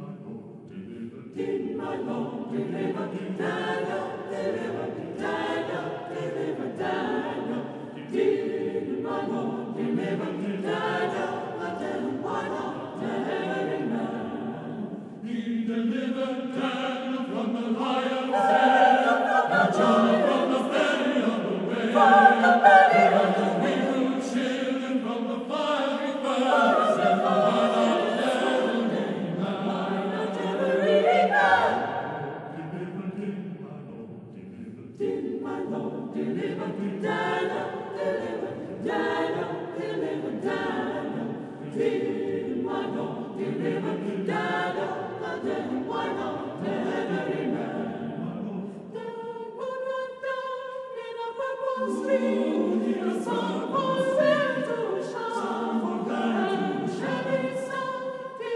Did my Lord deliver Daniel, deliver Daniel? Did my Lord deliver Daniel? I tell him why not every man? He delivered Daniel from the lion's den, and John from the belly of the whale, and the weak children from the fiery furnace, and why not every man? Why not every man? Did my Lord deliver Daniel, deliver Daniel? Did my Lord deliver Daniel? I tell him why not every man? Then would run down in a purple stream, the sun was there to shine, and shining sun,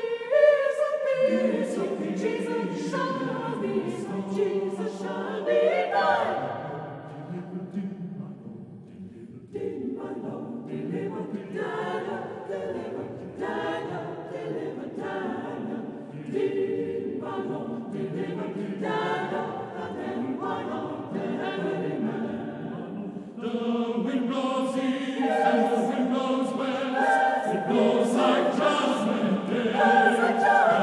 peace of peace, Jesus shall be, Jesus shall be mine. Did my Lord deliver Daniel, deliver Daniel? Did my Lord deliver Daniel? And then why not every man? The wind blows east and the wind blows west, it blows like judgment day.